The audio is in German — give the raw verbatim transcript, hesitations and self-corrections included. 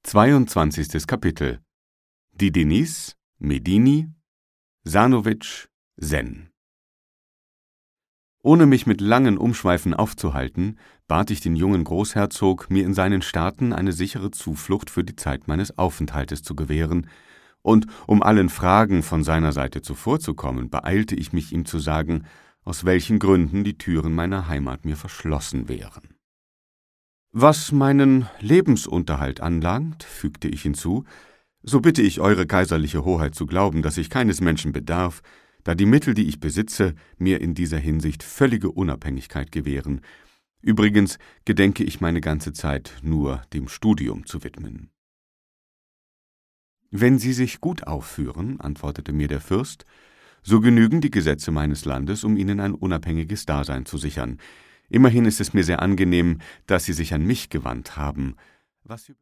Zweiundzwanzigstes Kapitel. Die Denis, Medini, Sanowitsch, Sen. Ohne mich mit langen Umschweifen aufzuhalten, bat ich den jungen Großherzog, mir in seinen Staaten eine sichere Zuflucht für die Zeit meines Aufenthaltes zu gewähren, und um allen Fragen von seiner Seite zuvorzukommen, beeilte ich mich, ihm zu sagen, aus welchen Gründen die Türen meiner Heimat mir verschlossen wären. »Was meinen Lebensunterhalt anlangt«, fügte ich hinzu, »so bitte ich Eure Kaiserliche Hoheit zu glauben, dass ich keines Menschen bedarf, da die Mittel, die ich besitze, mir in dieser Hinsicht völlige Unabhängigkeit gewähren. Übrigens gedenke ich meine ganze Zeit nur dem Studium zu widmen.« »Wenn Sie sich gut aufführen«, antwortete mir der Fürst, »so genügen die Gesetze meines Landes, um Ihnen ein unabhängiges Dasein zu sichern. Immerhin ist es mir sehr angenehm, dass Sie sich an mich gewandt haben. Was